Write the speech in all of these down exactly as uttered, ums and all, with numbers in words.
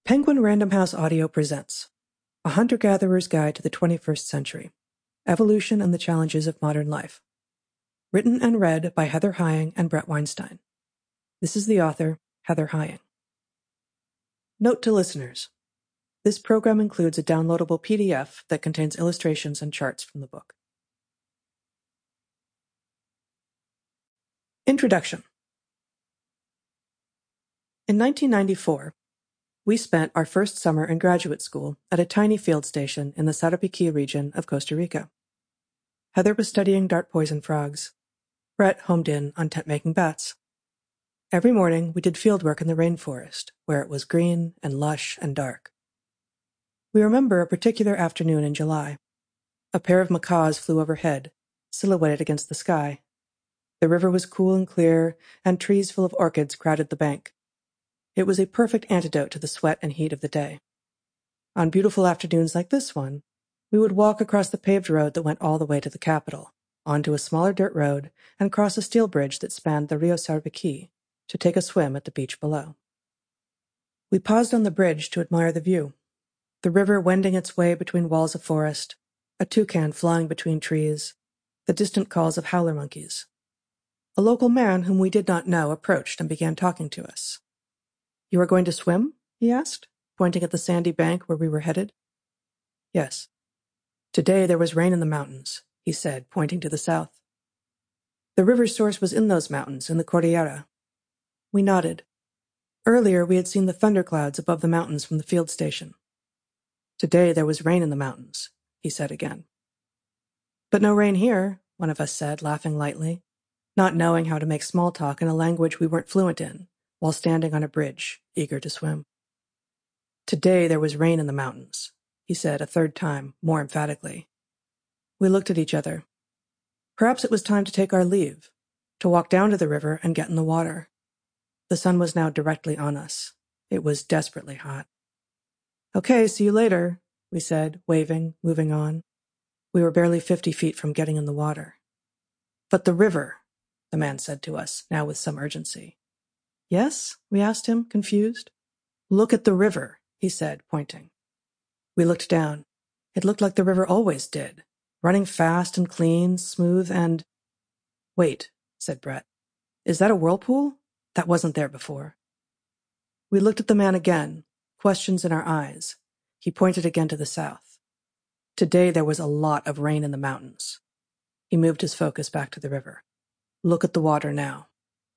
Penguin Random House Audio presents A Hunter-Gatherer's Guide to the twenty-first Century, Evolution and the Challenges of Modern Life. Written and read by Heather Hying and Brett Weinstein. This is the author, Heather Hying. Note to listeners. This program includes a downloadable P D F that contains illustrations and charts from the book. Introduction. In nineteen ninety-four, we spent our first summer in graduate school at a tiny field station in the Sarapiquí region of Costa Rica. Heather was studying dart poison frogs. Brett homed in on tent-making bats. Every morning, we did fieldwork in the rainforest, where it was green and lush and dark. We remember a particular afternoon in July. A pair of macaws flew overhead, silhouetted against the sky. The river was cool and clear, and trees full of orchids crowded the bank. It was a perfect antidote to the sweat and heat of the day. On beautiful afternoons like this one, we would walk across the paved road that went all the way to the capital, onto a smaller dirt road, and cross a steel bridge that spanned the Rio Sarapiquí to take a swim at the beach below. We paused on the bridge to admire the view, the river wending its way between walls of forest, a toucan flying between trees, the distant calls of howler monkeys. A local man whom we did not know approached and began talking to us. "You are going to swim?" he asked, pointing at the sandy bank where we were headed. "Yes. Today there was rain in the mountains," he said, pointing to the south. The river's source was in those mountains, in the Cordillera. We nodded. Earlier we had seen the thunderclouds above the mountains from the field station. "Today there was rain in the mountains," he said again. "But no rain here," one of us said, laughing lightly, not knowing how to make small talk in a language we weren't fluent in, while standing on a bridge, eager to swim. "Today there was rain in the mountains," he said a third time, more emphatically. We looked at each other. Perhaps it was time to take our leave, to walk down to the river and get in the water. The sun was now directly on us. It was desperately hot. "Okay, see you later," we said, waving, moving on. We were barely fifty feet from getting in the water. "But the river," the man said to us, now with some urgency. "Yes?" we asked him, confused. "Look at the river," he said, pointing. We looked down. It looked like the river always did, running fast and clean, smooth and... "Wait," said Brett. "Is that a whirlpool? That wasn't there before." We looked at the man again, questions in our eyes. He pointed again to the south. Today there was a lot of rain in the mountains. He moved his focus back to the river. "Look at the water now."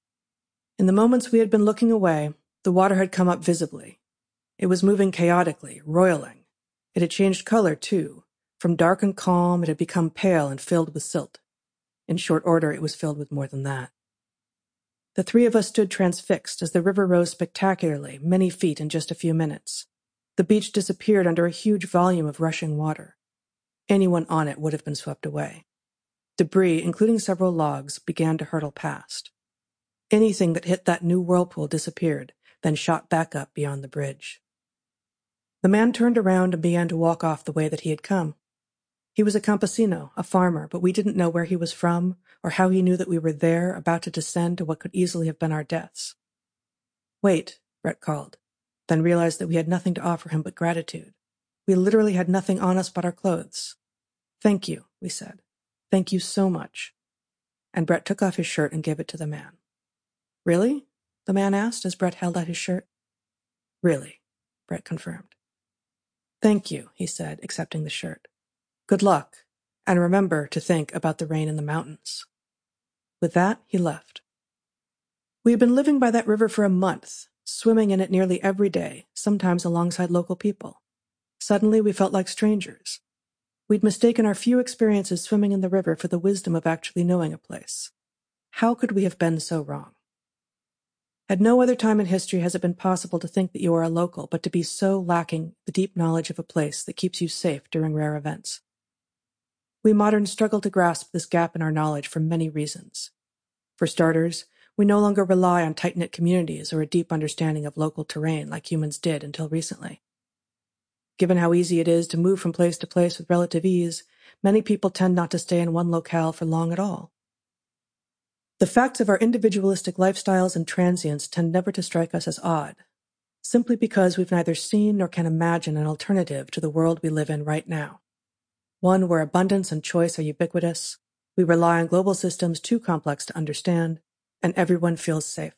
In the moments we had been looking away, the water had come up visibly. It was moving chaotically, roiling. It had changed color, too. From dark and calm, it had become pale and filled with silt. In short order, it was filled with more than that. The three of us stood transfixed as the river rose spectacularly, many feet in just a few minutes. The beach disappeared under a huge volume of rushing water. Anyone on it would have been swept away. Debris, including several logs, began to hurtle past. Anything that hit that new whirlpool disappeared, then shot back up beyond the bridge. The man turned around and began to walk off the way that he had come. He was a campesino, a farmer, but we didn't know where he was from or how he knew that we were there, about to descend to what could easily have been our deaths. "Wait," Brett called, then realized that we had nothing to offer him but gratitude. We literally had nothing on us but our clothes. "Thank you," we said. "Thank you so much." And Brett took off his shirt and gave it to the man. "Really?" the man asked as Brett held out his shirt. "Really," Brett confirmed. "Thank you," he said, accepting the shirt. "Good luck, and remember to think about the rain in the mountains." With that, he left. We had been living by that river for a month, swimming in it nearly every day, sometimes alongside local people. Suddenly, we felt like strangers. We'd mistaken our few experiences swimming in the river for the wisdom of actually knowing a place. How could we have been so wrong? At no other time in history has it been possible to think that you are a local, but to be so lacking the deep knowledge of a place that keeps you safe during rare events. We moderns struggle to grasp this gap in our knowledge for many reasons. For starters, we no longer rely on tight-knit communities or a deep understanding of local terrain like humans did until recently. Given how easy it is to move from place to place with relative ease, many people tend not to stay in one locale for long at all. The facts of our individualistic lifestyles and transience tend never to strike us as odd. simply because we've neither seen nor can imagine an alternative to the world we live in right now. One where abundance and choice are ubiquitous, we rely on global systems too complex to understand, and everyone feels safe.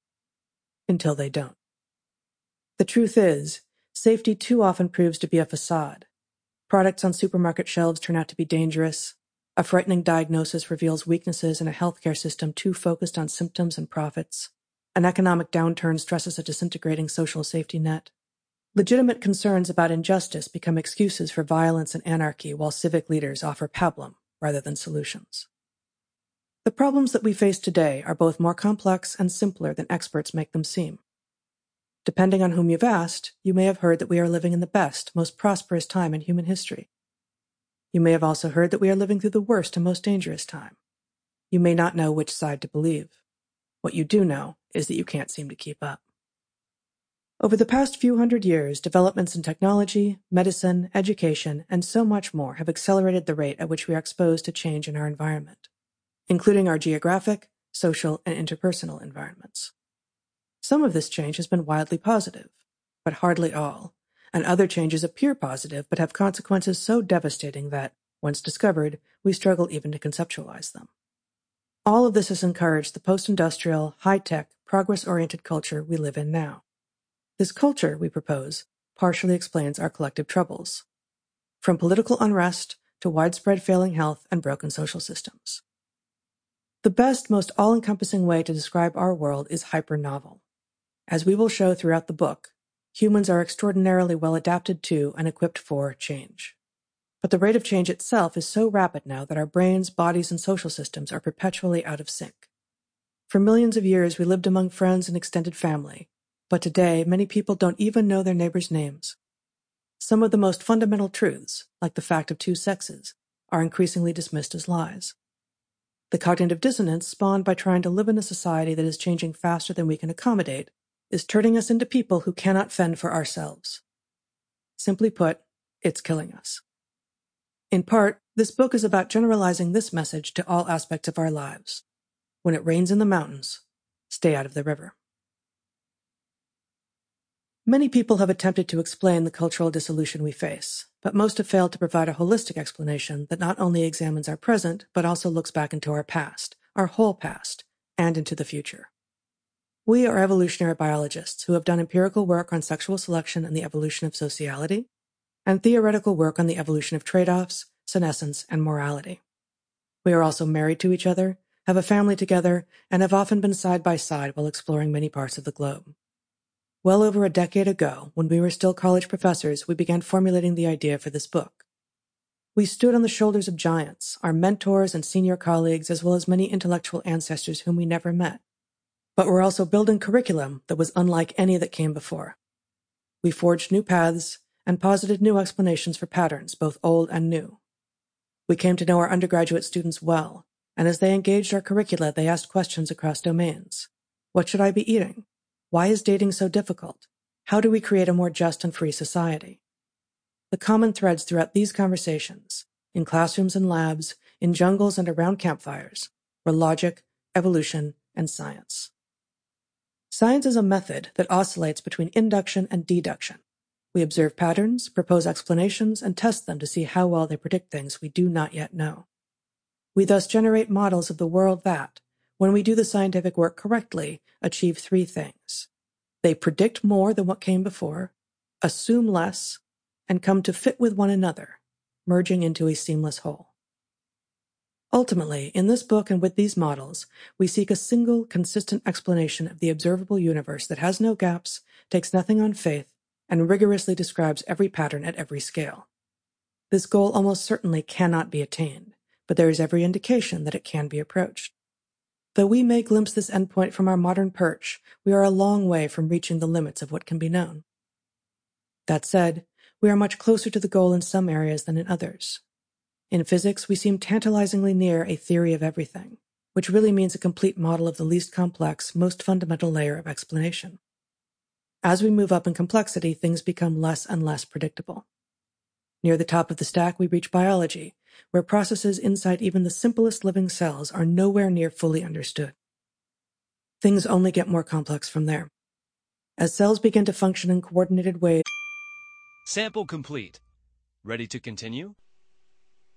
Until they don't. The truth is, safety too often proves to be a facade. Products on supermarket shelves turn out to be dangerous. A frightening diagnosis reveals weaknesses in a healthcare system too focused on symptoms and profits. An economic downturn stresses a disintegrating social safety net. Legitimate concerns about injustice become excuses for violence and anarchy, while civic leaders offer pablum rather than solutions. The problems that we face today are both more complex and simpler than experts make them seem. Depending on whom you've asked, you may have heard that we are living in the best, most prosperous time in human history. You may have also heard that we are living through the worst and most dangerous time. You may not know which side to believe. What you do know is that you can't seem to keep up. Over the past few hundred years, developments in technology, medicine, education, and so much more have accelerated the rate at which we are exposed to change in our environment, including our geographic, social, and interpersonal environments. Some of this change has been wildly positive, but hardly all, and other changes appear positive but have consequences so devastating that, once discovered, we struggle even to conceptualize them. All of this has encouraged the post-industrial, high-tech, progress-oriented culture we live in now. This culture, we propose, partially explains our collective troubles, from political unrest to widespread failing health and broken social systems. The best, most all-encompassing way to describe our world is hyper-novel. As we will show throughout the book, humans are extraordinarily well adapted to and equipped for change. But the rate of change itself is so rapid now that our brains, bodies, and social systems are perpetually out of sync. For millions of years, we lived among friends and extended family, but today, many people don't even know their neighbors' names. Some of the most fundamental truths, like the fact of two sexes, are increasingly dismissed as lies. The cognitive dissonance spawned by trying to live in a society that is changing faster than we can accommodate is turning us into people who cannot fend for ourselves. Simply put, it's killing us. In part, this book is about generalizing this message to all aspects of our lives. When it rains in the mountains, stay out of the river. Many people have attempted to explain the cultural dissolution we face, but most have failed to provide a holistic explanation that not only examines our present, but also looks back into our past, our whole past, and into the future. We are evolutionary biologists who have done empirical work on sexual selection and the evolution of sociality, and theoretical work on the evolution of trade-offs, senescence, and morality. We are also married to each other, have a family together, and have often been side by side while exploring many parts of the globe. Well over a decade ago, when we were still college professors, we began formulating the idea for this book. We stood on the shoulders of giants, our mentors and senior colleagues, as well as many intellectual ancestors whom we never met. But we're also building curriculum that was unlike any that came before. We forged new paths and posited new explanations for patterns, both old and new. We came to know our undergraduate students well, and as they engaged our curricula, they asked questions across domains. What should I be eating? Why is dating so difficult? How do we create a more just and free society? The common threads throughout these conversations, in classrooms and labs, in jungles and around campfires, were logic, evolution, and science. Science is a method that oscillates between induction and deduction. We observe patterns, propose explanations, and test them to see how well they predict things we do not yet know. We thus generate models of the world that, when we do the scientific work correctly, achieve three things. They predict more than what came before, assume less, and come to fit with one another, merging into a seamless whole. Ultimately, in this book and with these models, we seek a single, consistent explanation of the observable universe that has no gaps, takes nothing on faith, and rigorously describes every pattern at every scale. This goal almost certainly cannot be attained, but there is every indication that it can be approached. Though we may glimpse this endpoint from our modern perch, we are a long way from reaching the limits of what can be known. That said, we are much closer to the goal in some areas than in others. In physics, we seem tantalizingly near a theory of everything, which really means a complete model of the least complex, most fundamental layer of explanation. As we move up in complexity, things become less and less predictable. Near the top of the stack, we reach biology, where processes inside even the simplest living cells are nowhere near fully understood. Things only get more complex from there. As cells begin to function in coordinated ways. Sample complete. Ready to continue?